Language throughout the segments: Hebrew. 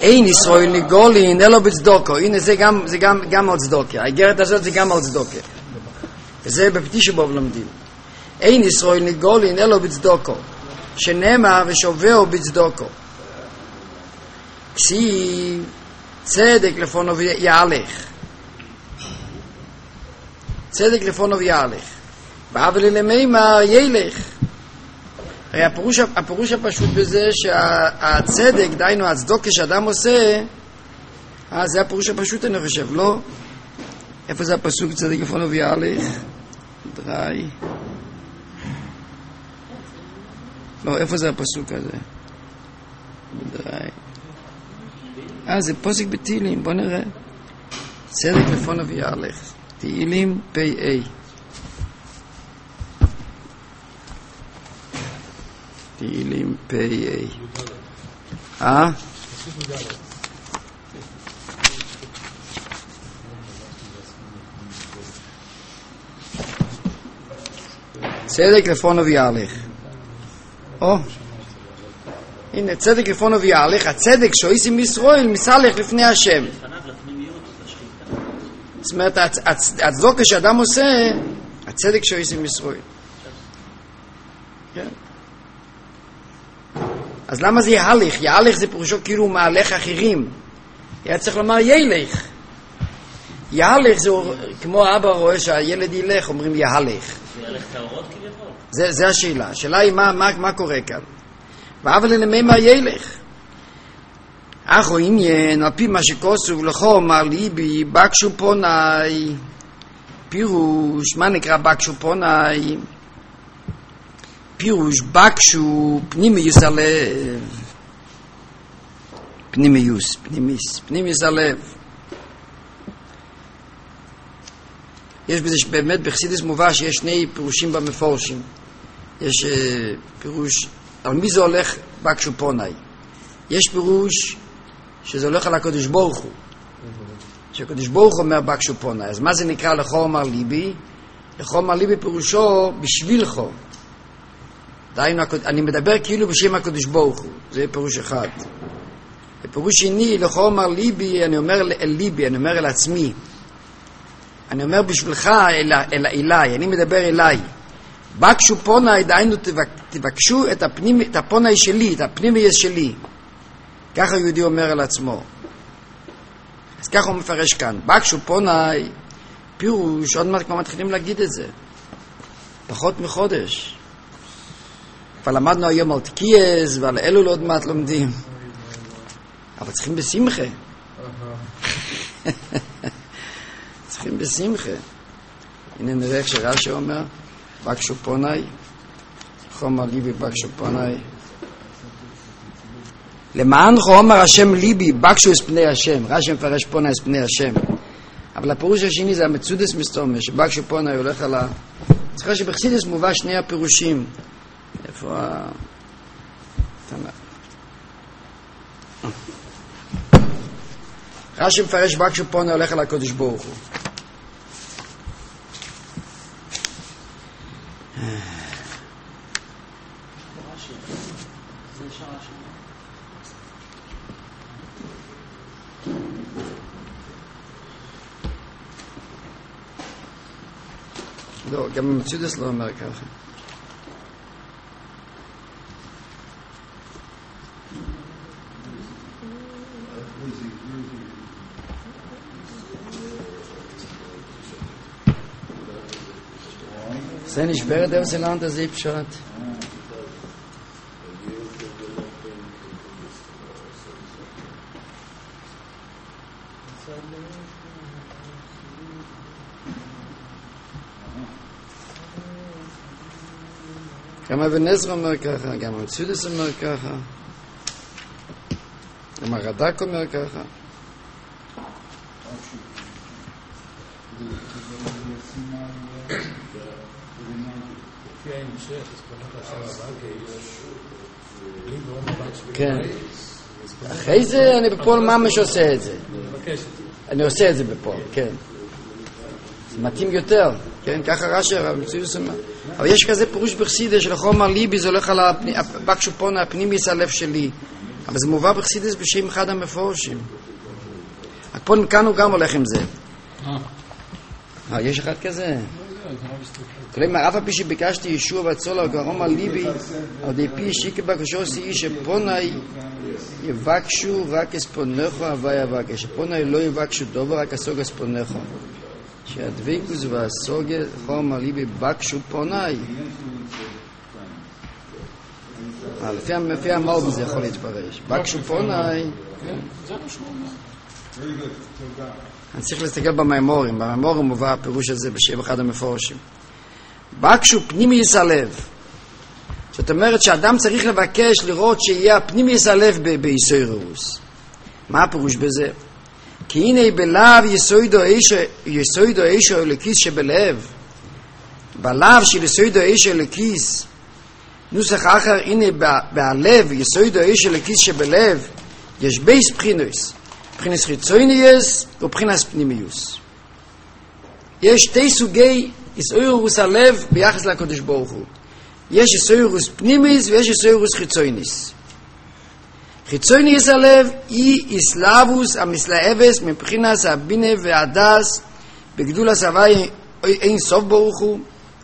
אין ישראל נגולין אלא בצדוקו. הנה זה גם על צדוקה. האיגרת הזאת זה גם על צדוקה. וזה בפתישה בו לומדים. אין ישראל נגולין אלא בצדוקו. שנאמר ושובעו בצדוקו. כסיב צדק לפונו יהלך. צדק לפונו יהלך. אבל למימר ילך. הרי הפירוש הפשוט בזה שהצדק, דיינו הצדוקה שאדם עושה, זה הפירוש הפשוט אני חושב, לא? איפה זה הפסוק צדק לפונו יהלך? דרי. לא, איפה זה הפסוק הזה? דרי. זה פוסק בתהילים, בוא נראה. צדק לפונו יהלך. תהילים פ"א. תהילים פ"א. צדק לפונו יהלך. הנה, צדק לפונו יהלך. הצדק שעושים ישראל מסלך לפני השם. זאת אומרת, הצדוקה שאדם עושה, הצדק שעושים ישראל. כן. אז למה זה יהלך? יהלך זה פירושו כאילו מהלך אחרים. היה צריך לומר ילך. יהלך זה כמו אבא רואה שהילד ילך, אומרים יהלך. זה ילך טהורות כביכול? זה השאלה. השאלה היא מה קורה כאן. אבל למימר ילך. אחו עניין, על פי מה שכוסוב לכו, אמר ליבי, בקשו פונאי. פירוש, מה נקרא בקשו פונאי? פירוש בקשו פנימיוס הלב. פנימיוס הלב. יש בזה שבאמת בחסידות מובא שיש שני פירושים במפורשים. יש פירוש על מי זה הולך בקשו פונאי. יש פירוש שזה הולך על הקדוש ברוך הוא. שהקדוש ברוך הוא אומר בקשו פונאי. אז מה זה נקרא לכו אמר ליבי? לכו אמר ליבי פירושו בשבילך. דיינו, אני מדבר כאילו בשם הקדוש ברוך הוא. זה פירוש אחד. פירוש שני, לכו אמר ליבי, אני אומר אל ליבי, אני אומר אל עצמי. אני אומר בשבילך אליי, אני מדבר אליי. בקשו פונאי, דיינו תבקשו את הפונאי שלי, את הפנימי שלי. ככה יהודי אומר על עצמו. אז ככה הוא מפרש כאן. בקשו פונאי, פירוש, עוד מעט כבר מתחילים להגיד את זה. פחות מחודש. כבר למדנו היום על תקייס, ועל אלול עוד מעט לומדים. אבל צריכים בשמחה. צריכים בשמחה. הנה נראה איך שרש"י אומר, בקשו פונאי, חומר ליבי בקשו פונאי. למען חומר השם ליבי, בקשו את פני השם. רש"י מפרש פונאי את פני השם. אבל הפירוש השני זה המצודס מסתומה, שבקשו פונאי הולך על ה... צריכה שבחסידות מובא שני הפירושים. איפה ה... רש"י מפרש בקשו פונאי הולך על הקדוש ברוך הוא. לא, גם המצודס לא אומר ככה. זה נשברת איפה זה לאן זה פשוט. גם אבן עזרא אומר ככה, גם המצודס אומר ככה, גם הרד"ק אומר ככה. כן. אחרי זה אני בפועל ממש עושה את זה. אני עושה את זה בפועל, כן. זה מתאים יותר, כן? ככה רש"י, המצודס אומר. אבל יש כזה פירוש בחסידות של חומר ליבי, זה הולך על בקשו פונאי, הפנימיס הלב שלי. אבל זה מובא בחסידות בשם אחד המפורשים. הקפון כאן הוא גם הולך עם זה. יש אחד כזה? כלומר, אף הפי שביקשתי ישוע והצולה גרום על ליבי, על די פי שיקי בקשו סי שפונאי יבקשו רק אספונכו הווי יבקש. שפונאי לא יבקשו דובר רק הסוג אספונכו. שהדביקוס והסוג חום על ליבי בקשו פונאי. לפי המלבן זה יכול להתפרש. בקשו פונאי. זה משמעות. אני צריך להסתכל במאמורים. במאמורים מובא הפירוש הזה בשם אחד המפורשים. בקשו פנימיוס הלב. זאת אומרת שאדם צריך לבקש לראות שיהיה פנימיוס הלב ביסוירוס. מה הפירוש בזה? כי הנה בלב יסוידו אישו אלוקיס שבלב. בלב של יסוידו אישו אלוקיס. נוסח אחר, הנה בלב יסוידו אישו אלוקיס שבלב. יש בייס בחינוס. בחינס חיצוניוס ובחינס פנימיוס. יש שתי סוגי יסוירוס הלב ביחס לקדוש ברוך הוא. יש יסוירוס פנימיס ויש יסוירוס חיצוניס. חיצוניס הלב היא אסלאבוס המסלאבס מבחינס הבינה והדס בגדול הסבי אין סוף ברוך הוא.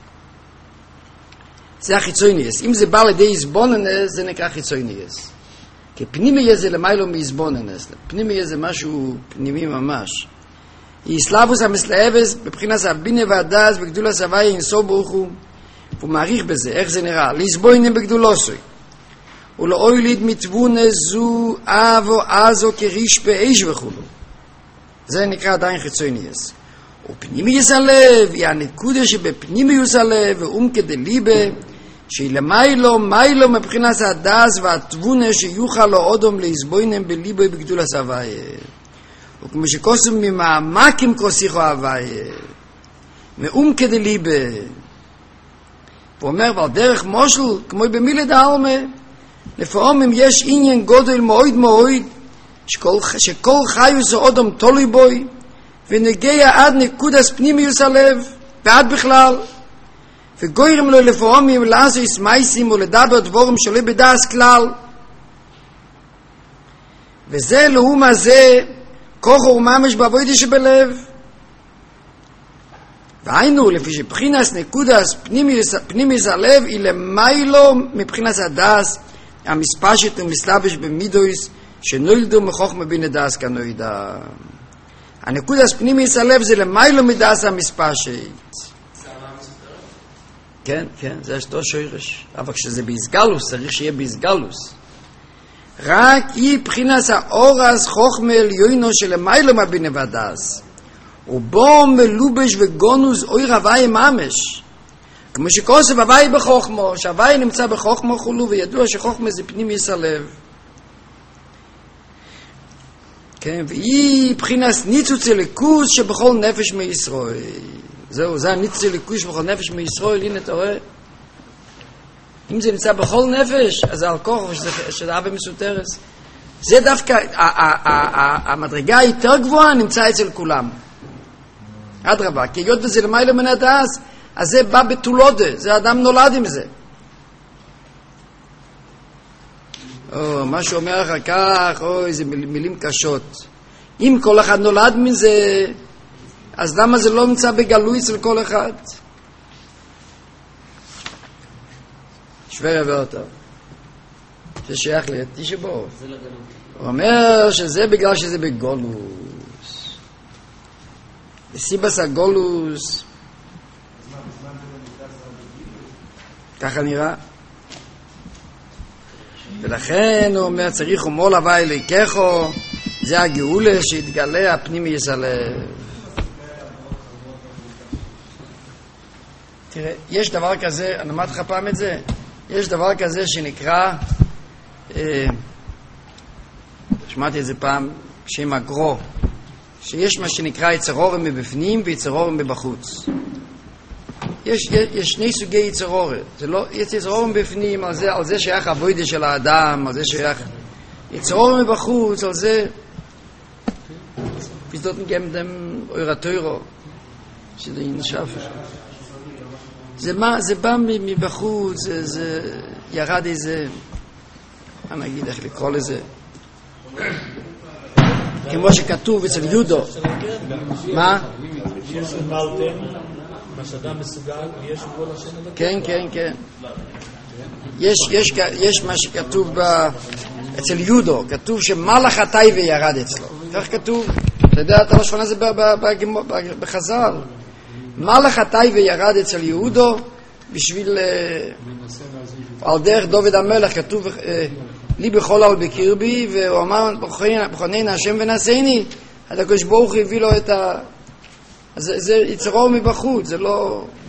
זה החיצוניס. אם זה בא לידי איזבוננס זה נקרא חיצוניס. כי פנימי זה למיילו מאיזבוננס. פנימי זה משהו פנימי ממש. יסלאבוס המסלאבס בבחינת הבינה והדס בגדול הסבי אין סוף ברוך הוא. הוא מעריך בזה, איך זה נראה? להסבוינם בגדולוסוי. ולאוי ליד מתבונה זו אבו עזו כריש באש וכולו. זה נקרא עדיין חיצוניוס. ופנימיוס הלב היא הנקודה שבפנימיוס הלב ואום כדליבה שהיא למיילו מיילו מבחינת הדס והתבונה שיוכל לו אודום להסבוינם בליבו בגדול הסבי. וכמו שכוסם ממעמקים כוסיכו הווי מאום כדליבה. הוא אומר, ועל דרך מושל, כמו במילד העלמה, לפעמים יש עניין גודל מאוד מאוד, שכל חיוס האדם תלוי בוי, ונגיע עד נקודס פנימיוס הלב, ועד בכלל, וגוירים לו לפעמים לעשו יסמייסים ולדבר דבורים שלא בדעס כלל. וזה לאום הזה, כוחו וממש בעבודה שבלב. והיינו, לפי שבחינס נקודס פנימיוס הלב היא למיילו מבחינס הדס המספשת ומסלבש במידויס שנולדו מחוכמה בינה דס כנוידה. הנקודס פנימיוס הלב זה למיילו מדס המספשת. כן, כן, זה שתו שוירש. אבל כשזה ביסגלוס, צריך שיהיה ביסגלוס. רק היא בחינס האורס חוכמה עליונו שלמיילו מבינה ודס. ובו מלובש וגונוס אוי רבי ממש. כמו שכוסף הווי בחוכמו, שהווי נמצא בחוכמו חולו, וידוע שחוכמה זה פנימיוס הלב. כן, והיא בחינס ניצוץ אליקוס שבכל נפש מישראל. זהו, זה הניצוץ אליקוס שבכל נפש מישראל, הנה אתה רואה. אם זה נמצא בכל נפש, אז זה על כוח שזה אבא מסותרס. זה דווקא, המדרגה היותר גבוהה נמצא אצל כולם. אדרבה, כי היות וזה למעלה מן הדס, אז זה בא בתולודה, זה אדם נולד עם זה. מה שאומר אחר כך, זה מילים קשות. אם כל אחד נולד מזה, אז למה זה לא נמצא בגלוי אצל כל אחד? שוור יבוא אותו. זה שייך ליתי שבו. הוא אומר שזה בגלל שזה בגולוס. בסיבס הגולוס. ככה נראה. ולכן הוא אומר צריך ומול הווי ליקחו, זה הגאולה שהתגלה הפנימיוס הלב. תראה, יש דבר כזה, אני אמרתי לך פעם את זה, יש דבר כזה שנקרא, שמעתי את זה פעם, שם הגרו, שיש מה שנקרא יצרורים מבפנים ויצרורים מבחוץ. יש שני סוגי יצרורים. זה לא, יש יצרורים בפנים, על זה שייך עבודה של האדם, על זה שייך יצרורים מבחוץ, על זה פסדות גם דם אוירתוירו, שזה ינשף. זה בא מבחוץ, זה ירד איזה, אני אגיד איך לקרוא לזה, כמו שכתוב אצל יהודו. מה? יש אמרתם, מה שאדם מסוגל, ויש כל השם אלוקים. כן, כן, כן. יש מה שכתוב אצל יהודו, כתוב שמלאך הטייבה ירד אצלו. כך כתוב, אתה יודע, את הלשון הזה בחז"ל. מלאך הטייבה ירד אצל יהודו בשביל, על דרך דוד המלך כתוב לי בכל על בקרבי, והוא אמר בכונן השם ונעשני, הקדוש ברוך הוא הביא לו את זה יצרו מבחוץ, זה לא